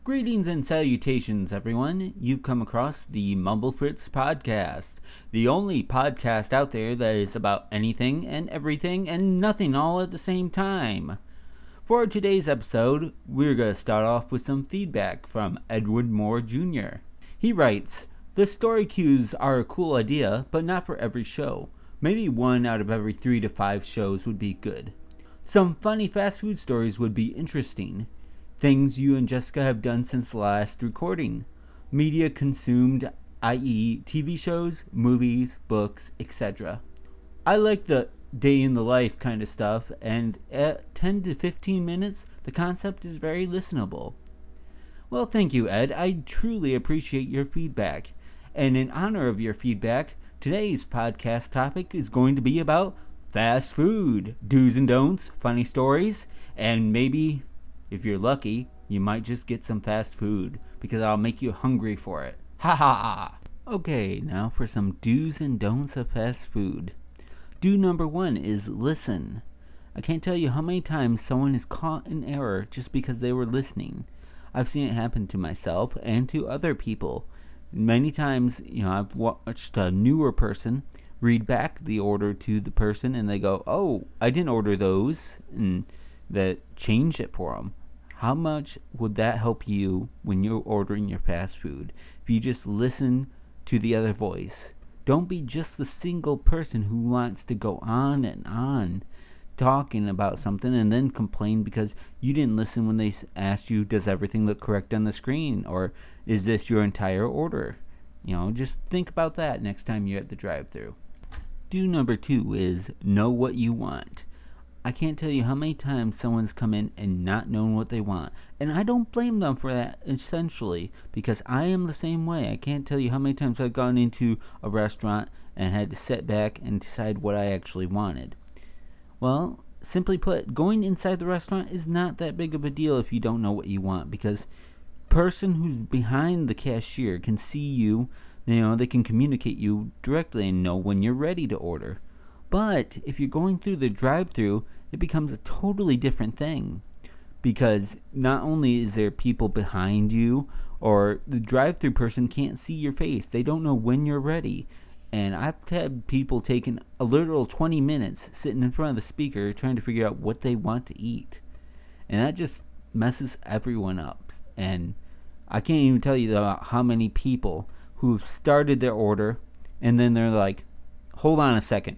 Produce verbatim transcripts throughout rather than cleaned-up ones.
Greetings and salutations, everyone. You've come across the Mumblefritz podcast, the only podcast out there that is about anything and everything and nothing all at the same time. For today's episode, we're going to start off with some feedback from Edward Moore Junior He writes, "The story cues are a cool idea, but not for every show. Maybe one out of every three to five shows would be good. Some funny fast food stories would be interesting. Things you and Jessica have done since the last recording. Media consumed, that is T V shows, movies, books, et cetera. I like the day in the life kind of stuff, and at ten to fifteen minutes, the concept is very listenable." Well, thank you, Ed. I truly appreciate your feedback. And in honor of your feedback, today's podcast topic is going to be about fast food, do's and don'ts, funny stories, and maybe, if you're lucky, you might just get some fast food, because I'll make you hungry for it. Ha ha ha! Okay, now for some do's and don'ts of fast food. Do number one is listen. I can't tell you how many times someone is caught in error just because they were listening. I've seen it happen to myself and to other people. Many times, you know, I've watched a newer person read back the order to the person and they go, "Oh, I didn't order those," and that changed it for them. How much would that help you when you're ordering your fast food? If you just listen to the other voice. Don't be just the single person who wants to go on and on talking about something and then complain because you didn't listen when they asked you, does everything look correct on the screen? Or is this your entire order? You know, just think about that next time you're at the drive-thru. Do number two is know what you want. I can't tell you how many times someone's come in and not known what they want. And I don't blame them for that, essentially, because I am the same way. I can't tell you how many times I've gone into a restaurant and had to sit back and decide what I actually wanted. Well, simply put, going inside the restaurant is not that big of a deal if you don't know what you want, because the person who's behind the cashier can see you, you know, they can communicate you directly and know when you're ready to order. But if you're going through the drive-thru, it becomes a totally different thing, because not only is there people behind you, or the drive-thru person can't see your face. They don't know when you're ready. And I've had people taking a literal twenty minutes sitting in front of the speaker trying to figure out what they want to eat. And that just messes everyone up. And I can't even tell you about how many people who've started their order and then they're like, "Hold on a second."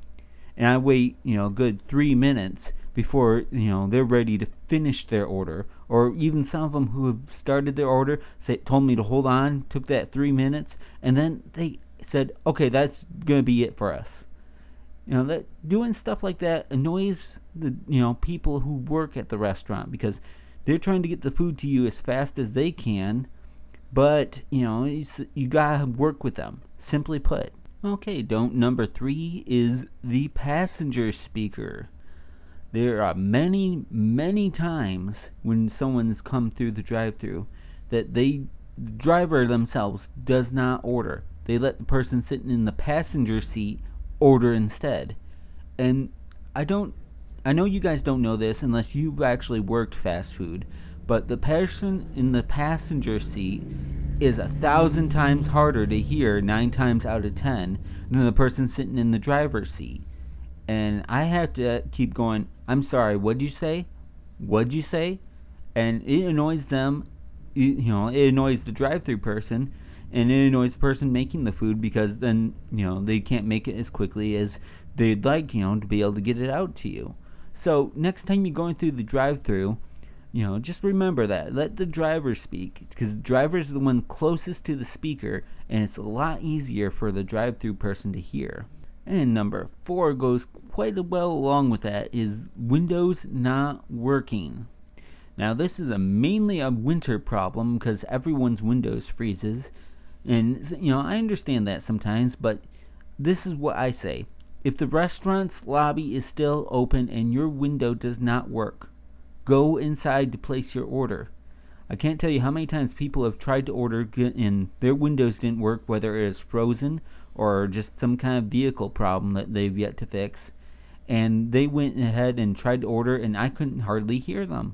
And I wait, you know, a good three minutes before, you know, they're ready to finish their order. Or even some of them who have started their order say, told me to hold on, took that three minutes, and then they said, "Okay, that's gonna be it for us." You know, that doing stuff like that annoys the you know people who work at the restaurant, because they're trying to get the food to you as fast as they can, but you know it's, you gotta work with them. Simply put. Okay, don't number three is the passenger speaker. There are many, many times when someone's come through the drive-thru that they, the driver themselves, does not order. They let the person sitting in the passenger seat order instead. And I don't, I know you guys don't know this unless you've actually worked fast food, but the person in the passenger seat is a thousand times harder to hear, nine times out of ten, than the person sitting in the driver's seat. And I have to keep going, "I'm sorry, what'd you say? What'd you say?" And it annoys them, you know, it annoys the drive-thru person, and it annoys the person making the food, because then, you know, they can't make it as quickly as they'd like, you know, to be able to get it out to you. So next time you're going through the drive-thru, you know, just remember that. Let the driver speak, because the driver is the one closest to the speaker, and it's a lot easier for the drive-thru person to hear. And number four goes quite well along with that, is windows not working. Now this is a mainly a winter problem, because everyone's windows freezes, and you know I understand that sometimes, but this is what I say. If the restaurant's lobby is still open and your window does not work, go inside to place your order. I can't tell you how many times people have tried to order and their windows didn't work, whether it is frozen or just some kind of vehicle problem that they've yet to fix. And they went ahead and tried to order, and I couldn't hardly hear them.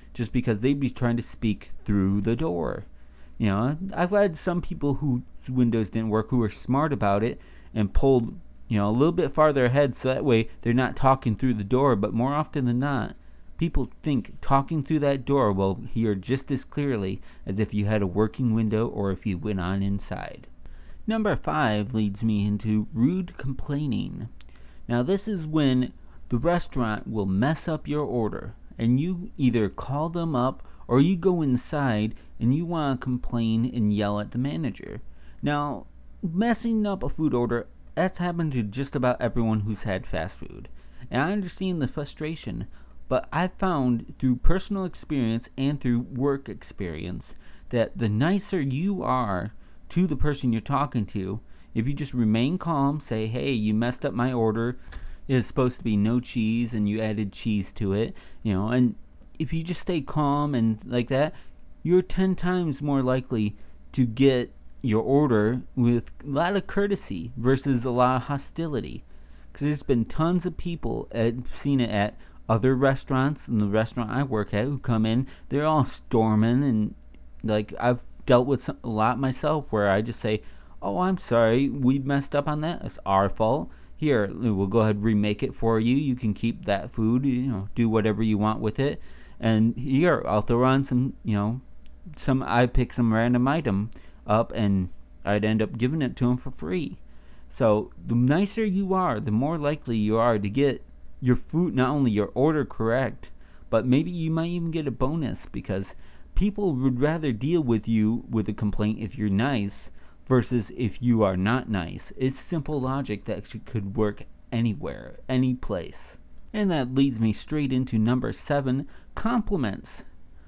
just because they'd be trying to speak through the door. You know, I've had some people whose windows didn't work who were smart about it and pulled, you know, a little bit farther ahead so that way they're not talking through the door. But more often than not, people think talking through that door will hear just as clearly as if you had a working window or if you went on inside. Number five leads me into rude complaining. Now, this is when the restaurant will mess up your order, and you either call them up or you go inside and you want to complain and yell at the manager. Now, messing up a food order, that's happened to just about everyone who's had fast food. And I understand the frustration, but I've found through personal experience and through work experience that the nicer you are to the person you're talking to, if you just remain calm, say, hey, you messed up my order, it's supposed to be no cheese and you added cheese to it, you know, and if you just stay calm and like that, you're ten times more likely to get your order with a lot of courtesy versus a lot of hostility. Because there's been tons of people, I've seen it at other restaurants, and the restaurant I work at, who come in, they're all storming, and like I've dealt with some, a lot myself where I just say, oh, I'm sorry, we messed up on that, it's our fault. Here, we'll go ahead and remake it for you. You can keep that food, you know, do whatever you want with it. And here, I'll throw on some, you know, some, I pick some random item up and I'd end up giving it to them for free. So the nicer you are, the more likely you are to get your food, not only your order correct, but maybe you might even get a bonus because people would rather deal with you with a complaint if you're nice versus if you are not nice. It's simple logic that could work anywhere, any place. And that leads me straight into number seven, compliments.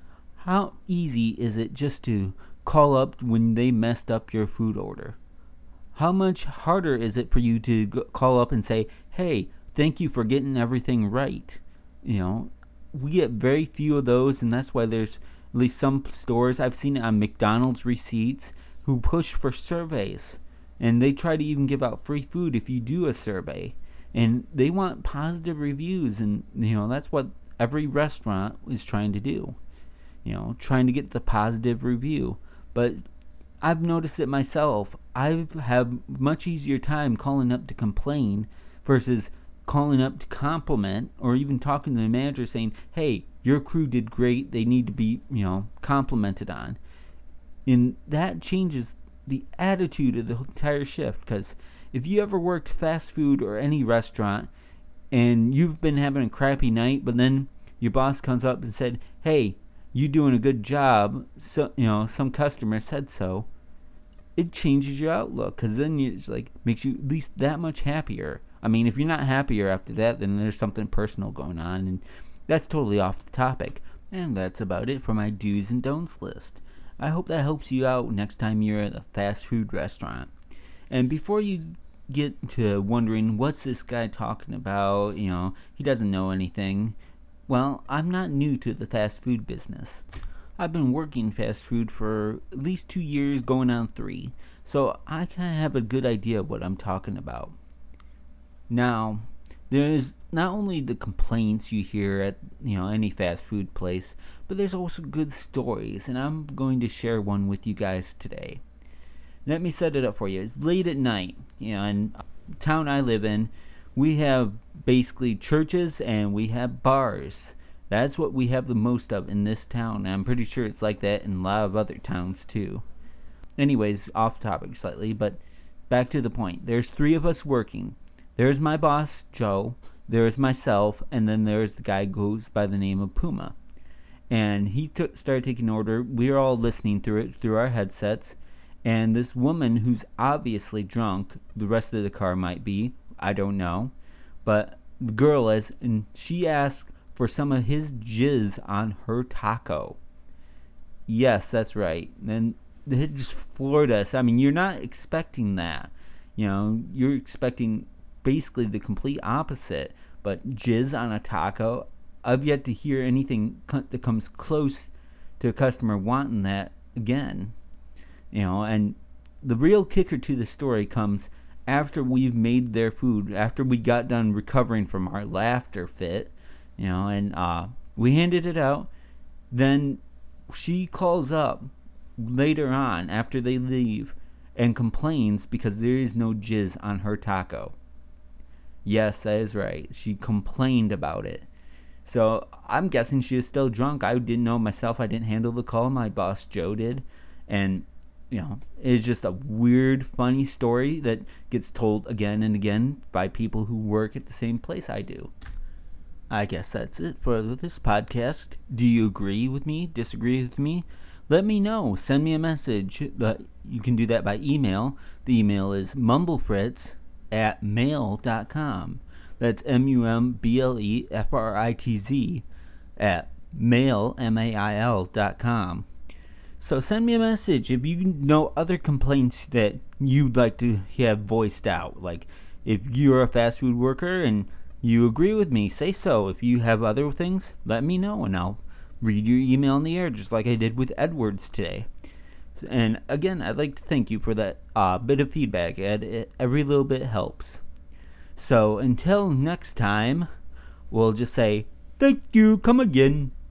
How easy is it just to call up when they messed up your food order? How much harder is it for you to go, call up and say, hey, thank you for getting everything right? You know, we get very few of those, and that's why there's at least some stores, I've seen it on McDonald's receipts, who push for surveys. And they try to even give out free food if you do a survey. And they want positive reviews, and you know, that's what every restaurant is trying to do. You know, trying to get the positive review. But I've noticed it myself. I have much easier time calling up to complain versus calling up to compliment or even talking to the manager saying, hey, your crew did great, they need to be, you know, complimented on. And that changes the attitude of the entire shift, because if you ever worked fast food or any restaurant and you've been having a crappy night, but then your boss comes up and said, hey, you doing a good job, so you know, some customer said so, it changes your outlook, because then it's like makes you at least that much happier. I mean, if you're not happier after that, then there's something personal going on, and that's totally off the topic. And that's about it for my do's and don'ts list. I hope that helps you out next time you're at a fast food restaurant. And before you get to wondering, what's this guy talking about, you know, he doesn't know anything. Well, I'm not new to the fast food business. I've been working fast food for at least two years, going on three. So I kind of have a good idea of what I'm talking about. Now, there's not only the complaints you hear at, you know, any fast food place, but there's also good stories, and I'm going to share one with you guys today. Let me set it up for you. It's late at night, you know, in the town I live in, we have basically churches and we have bars. That's what we have the most of in this town, and I'm pretty sure it's like that in a lot of other towns too. Anyways, off topic slightly, but back to the point. There's three of us working. There's my boss, Joe, there's myself, and then there's the guy who goes by the name of Puma. And he took, started taking order. We were all listening through it through our headsets. And this woman who's obviously drunk, the rest of the car might be, I don't know, but the girl is, and she asked for some of his jizz on her taco. Yes, that's right. And it just floored us. I mean, you're not expecting that. You know, you're expecting basically the complete opposite. But jizz on a taco, I've yet to hear anything that comes close to a customer wanting that again. You know, and the real kicker to the story comes after we've made their food, after we got done recovering from our laughter fit, you know, and uh, we handed it out. Then she calls up later on after they leave and complains because there is no jizz on her taco. Yes, that is right. She complained about it. So I'm guessing she is still drunk. I didn't know myself. I didn't handle the call. My boss Joe did. And, you know, it's just a weird, funny story that gets told again and again by people who work at the same place I do. I guess that's it for this podcast. Do you agree with me? Disagree with me? Let me know. Send me a message. You can do that by email. The email is mumblefritz at mail dot com. That's M U M B L E F R I T Z at mail, M A I L dot com. So send me a message if you know other complaints that you'd like to have voiced out. Like if you're a fast food worker and you agree with me, say so. If you have other things, let me know and I'll read your email in the air just like I did with Edwards today. And again, I'd like to thank you for that uh, bit of feedback. Every little bit helps. So until next time, we'll just say, thank you, come again.